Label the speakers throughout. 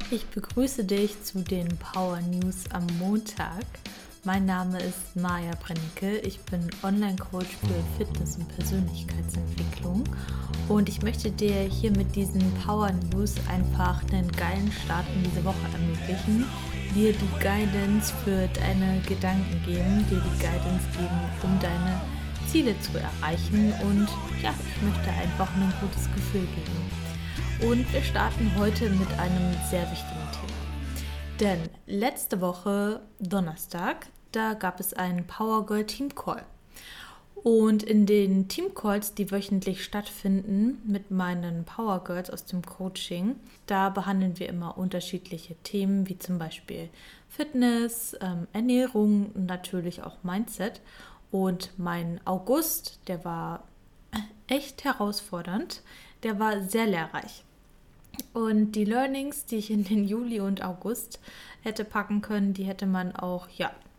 Speaker 1: Ich begrüße dich zu den Power News am Montag. Mein Name ist Maja Brennecke. Ich bin Online-Coach für Fitness- und Persönlichkeitsentwicklung und ich möchte dir hier mit diesen Power News einfach einen geilen Start in diese Woche ermöglichen, dir die Guidance für deine Gedanken geben, dir die Guidance geben, um deine Ziele zu erreichen und ja, ich möchte einfach ein gutes Gefühl geben. Und wir starten heute mit einem sehr wichtigen Thema. Denn letzte Woche, Donnerstag, da gab es einen Power Girl Team Call. Und in den Team Calls, die wöchentlich stattfinden mit meinen Power Girls aus dem Coaching, da behandeln wir immer unterschiedliche Themen, wie zum Beispiel Fitness, Ernährung und natürlich auch Mindset. Und mein August, der war echt herausfordernd, der war sehr lehrreich. Und die Learnings, die ich in den Juli und August hätte packen können, die hätte man auch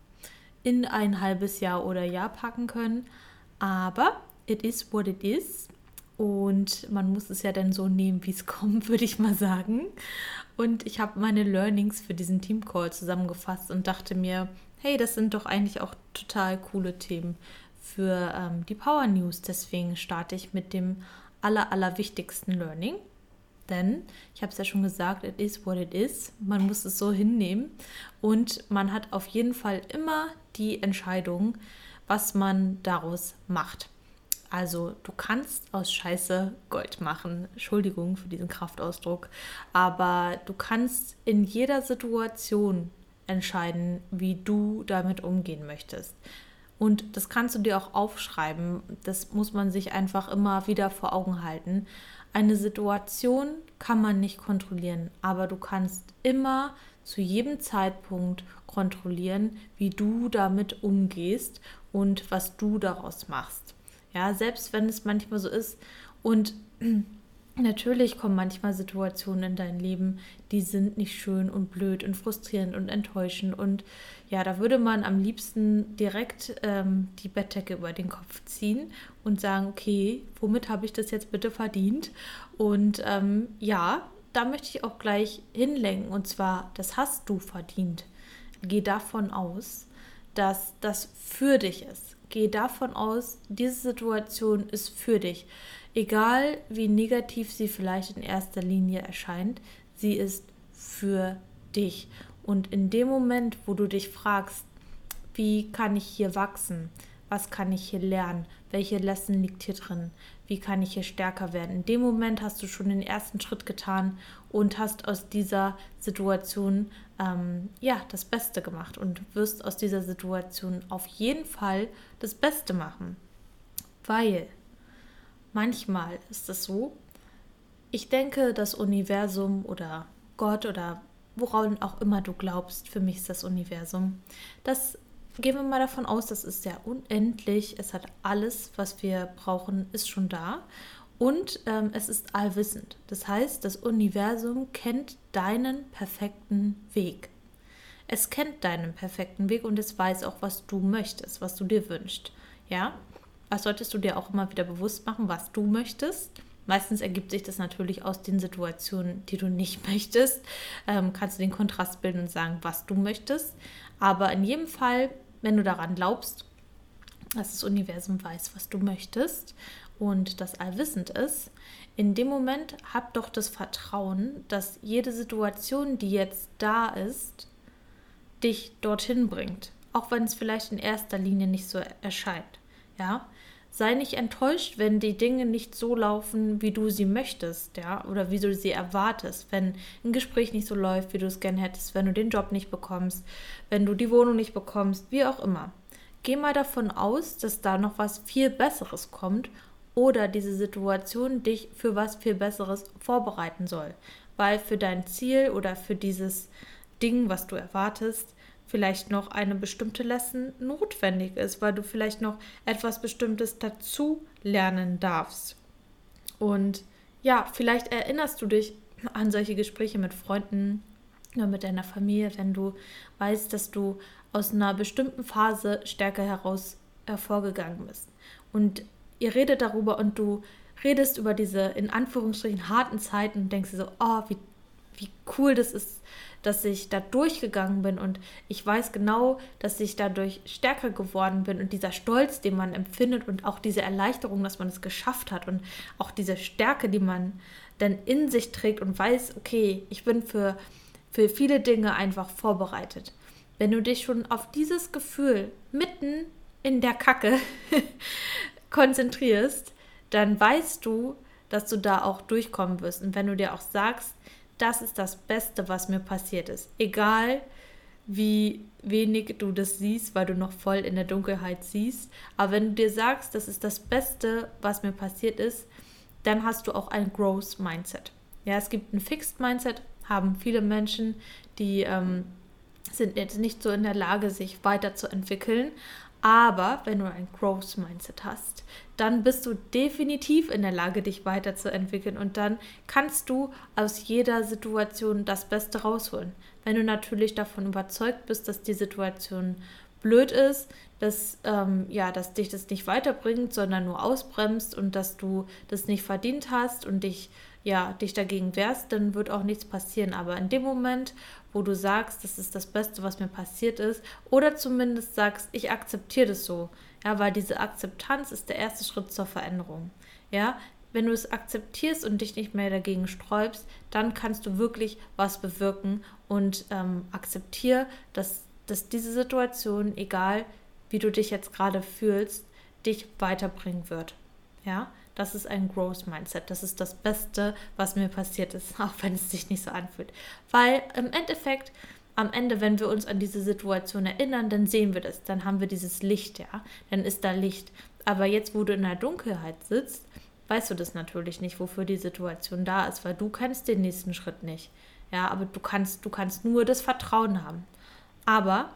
Speaker 1: in ein halbes Jahr oder Jahr packen können. Aber it is what it is. Und man muss es ja dann so nehmen, wie es kommt, würde ich mal sagen. Und ich habe meine Learnings für diesen Teamcall zusammengefasst und dachte mir, hey, das sind doch eigentlich auch total coole Themen für die Power News. Deswegen starte ich mit dem allerwichtigsten Learning. Denn, ich habe es ja schon gesagt, it is what it is. Man muss es so hinnehmen. Und man hat auf jeden Fall immer die Entscheidung, was man daraus macht. Also, du kannst aus Scheiße Gold machen. Entschuldigung für diesen Kraftausdruck. Aber du kannst in jeder Situation entscheiden, wie du damit umgehen möchtest. Und das kannst du dir auch aufschreiben. Das muss man sich einfach immer wieder vor Augen halten. Eine Situation kann man nicht kontrollieren, aber du kannst immer zu jedem Zeitpunkt kontrollieren, wie du damit umgehst und was du daraus machst. Ja, selbst wenn es manchmal so ist und natürlich kommen manchmal Situationen in dein Leben, die sind nicht schön und blöd und frustrierend und enttäuschend und ja, da würde man am liebsten direkt die Bettdecke über den Kopf ziehen und sagen, okay, womit habe ich das jetzt bitte verdient? Und da möchte ich auch gleich hinlenken und zwar, das hast du verdient. Geh davon aus, dass das für dich ist. Geh davon aus, diese Situation ist für dich. Egal wie negativ sie vielleicht in erster Linie erscheint, sie ist für dich. Und in dem Moment, wo du dich fragst, wie kann ich hier wachsen? Was kann ich hier lernen? Welche Lesson liegt hier drin? Wie kann ich hier stärker werden? In dem Moment hast du schon den ersten Schritt getan und hast aus dieser Situation das Beste gemacht und wirst aus dieser Situation auf jeden Fall das Beste machen. Weil manchmal ist es so, ich denke, das Universum oder Gott oder woran auch immer du glaubst, für mich ist das Universum, das gehen wir mal davon aus, das ist ja unendlich, es hat alles, was wir brauchen, ist schon da und es ist allwissend. Das heißt, das Universum kennt deinen perfekten Weg. Es kennt deinen perfekten Weg und es weiß auch, was du möchtest, was du dir wünschst. Ja, das solltest du dir auch immer wieder bewusst machen, was du möchtest. Meistens ergibt sich das natürlich aus den Situationen, die du nicht möchtest. Kannst du den Kontrast bilden und sagen, was du möchtest. Aber in jedem Fall, wenn du daran glaubst, dass das Universum weiß, was du möchtest und das allwissend ist, in dem Moment hab doch das Vertrauen, dass jede Situation, die jetzt da ist, dich dorthin bringt. Auch wenn es vielleicht in erster Linie nicht so erscheint. Ja? Sei nicht enttäuscht, wenn die Dinge nicht so laufen, wie du sie möchtest, ja, oder wie du sie erwartest, wenn ein Gespräch nicht so läuft, wie du es gern hättest, wenn du den Job nicht bekommst, wenn du die Wohnung nicht bekommst, wie auch immer. Geh mal davon aus, dass da noch was viel Besseres kommt oder diese Situation dich für was viel Besseres vorbereiten soll, weil für dein Ziel oder für dieses Ding, was du erwartest, vielleicht noch eine bestimmte Lesson notwendig ist, weil du vielleicht noch etwas Bestimmtes dazu lernen darfst. Und ja, vielleicht erinnerst du dich an solche Gespräche mit Freunden oder mit deiner Familie, wenn du weißt, dass du aus einer bestimmten Phase stärker hervorgegangen bist. Und ihr redet darüber und du redest über diese in Anführungsstrichen harten Zeiten und denkst dir so, oh, wie cool das ist, dass ich da durchgegangen bin und ich weiß genau, dass ich dadurch stärker geworden bin und dieser Stolz, den man empfindet und auch diese Erleichterung, dass man es geschafft hat und auch diese Stärke, die man dann in sich trägt und weiß, okay, ich bin für viele Dinge einfach vorbereitet. Wenn du dich schon auf dieses Gefühl mitten in der Kacke konzentrierst, dann weißt du, dass du da auch durchkommen wirst. Und wenn du dir auch sagst, das ist das Beste, was mir passiert ist. Egal, wie wenig du das siehst, weil du noch voll in der Dunkelheit siehst. Aber wenn du dir sagst, das ist das Beste, was mir passiert ist, dann hast du auch ein Growth Mindset. Ja, es gibt ein Fixed Mindset, haben viele Menschen, die sind jetzt nicht so in der Lage, sich weiterzuentwickeln. Aber wenn du ein Growth Mindset hast, dann bist du definitiv in der Lage, dich weiterzuentwickeln und dann kannst du aus jeder Situation das Beste rausholen. Wenn du natürlich davon überzeugt bist, dass die Situation blöd ist, dass dich das nicht weiterbringt, sondern nur ausbremst und dass du das nicht verdient hast und dich dagegen wehrst, dann wird auch nichts passieren. Aber in dem Moment, wo du sagst, das ist das Beste, was mir passiert ist, oder zumindest sagst, ich akzeptiere das so, ja, weil diese Akzeptanz ist der erste Schritt zur Veränderung. Ja, wenn du es akzeptierst und dich nicht mehr dagegen sträubst, dann kannst du wirklich was bewirken und akzeptiere, dass diese Situation, egal wie du dich jetzt gerade fühlst, dich weiterbringen wird. Ja, das ist ein Growth Mindset. Das ist das Beste, was mir passiert ist, auch wenn es sich nicht so anfühlt. Weil im Endeffekt, am Ende, wenn wir uns an diese Situation erinnern, dann sehen wir das. Dann haben wir dieses Licht, ja. Dann ist da Licht. Aber jetzt, wo du in der Dunkelheit sitzt, weißt du das natürlich nicht, wofür die Situation da ist, weil du kennst den nächsten Schritt nicht. Ja, aber du kannst nur das Vertrauen haben. Aber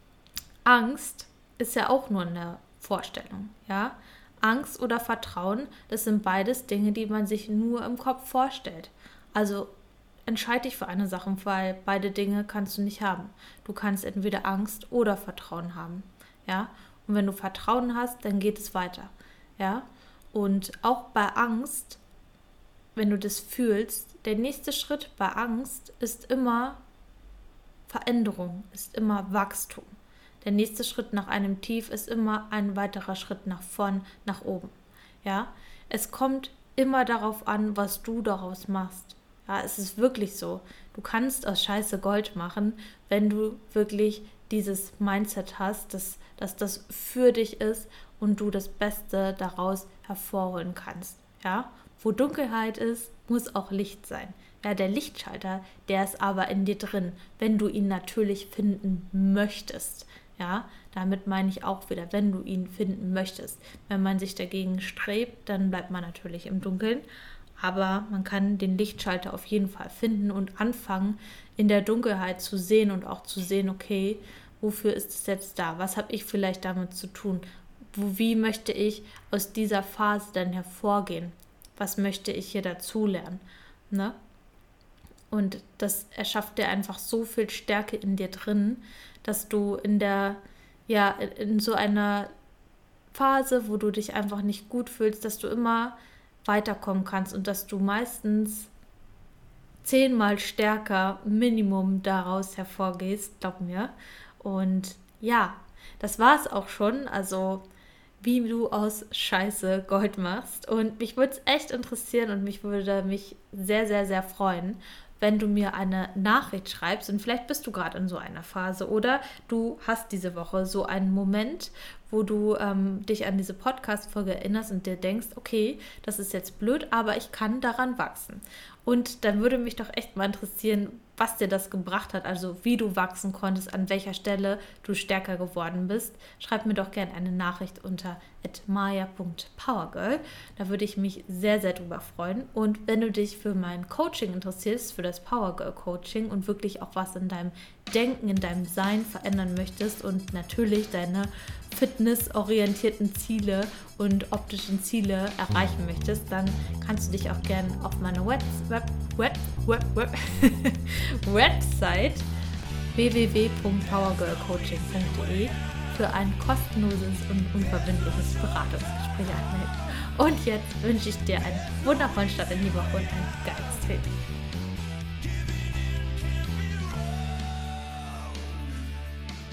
Speaker 1: Angst ist ja auch nur eine Vorstellung, ja. Angst oder Vertrauen, das sind beides Dinge, die man sich nur im Kopf vorstellt. Also entscheide dich für eine Sache, weil beide Dinge kannst du nicht haben. Du kannst entweder Angst oder Vertrauen haben, ja. Und wenn du Vertrauen hast, dann geht es weiter, ja. Und auch bei Angst, wenn du das fühlst, der nächste Schritt bei Angst ist immer Veränderung, ist immer Wachstum. Der nächste Schritt nach einem Tief ist immer ein weiterer Schritt nach vorn, nach oben. Ja, es kommt immer darauf an, was du daraus machst. Ja, es ist wirklich so. Du kannst aus Scheiße Gold machen, wenn du wirklich dieses Mindset hast, dass das für dich ist und du das Beste daraus hervorholen kannst. Ja, wo Dunkelheit ist, muss auch Licht sein. Ja, der Lichtschalter, der ist aber in dir drin, wenn du ihn natürlich finden möchtest. Ja, damit meine ich auch wieder, wenn du ihn finden möchtest. Wenn man sich dagegen strebt, dann bleibt man natürlich im Dunkeln. Aber man kann den Lichtschalter auf jeden Fall finden und anfangen, in der Dunkelheit zu sehen und auch zu sehen, okay, wofür ist es jetzt da? Was habe ich vielleicht damit zu tun? Wie möchte ich aus dieser Phase dann hervorgehen? Was möchte ich hier dazulernen? Ne? Und das erschafft dir einfach so viel Stärke in dir drin, dass du in so einer Phase, wo du dich einfach nicht gut fühlst, dass du immer weiterkommen kannst und dass du meistens 10-mal stärker Minimum daraus hervorgehst, glaub mir. Und ja, das war es auch schon, also wie du aus Scheiße Gold machst. Und mich würde es echt interessieren und mich würde mich sehr, sehr, sehr freuen, wenn du mir eine Nachricht schreibst und vielleicht bist du gerade in so einer Phase oder du hast diese Woche so einen Moment, wo du dich an diese Podcast-Folge erinnerst und dir denkst, okay, das ist jetzt blöd, aber ich kann daran wachsen. Und dann würde mich doch echt mal interessieren, was dir das gebracht hat, also wie du wachsen konntest, an welcher Stelle du stärker geworden bist. Schreib mir doch gerne eine Nachricht unter @maya.powergirl. Da würde ich mich sehr, sehr drüber freuen. Und wenn du dich für mein Coaching interessierst, für das Powergirl Coaching und wirklich auch was in deinem Denken, in deinem Sein verändern möchtest und natürlich deine fitnessorientierten Ziele und optischen Ziele erreichen möchtest, dann kannst du dich auch gerne auf meine Website www.powergirlcoaching.de für ein kostenloses und unverbindliches Beratungsgespräch anmelden. Und jetzt wünsche ich dir einen wundervollen Start in die Woche und ein geiles Training.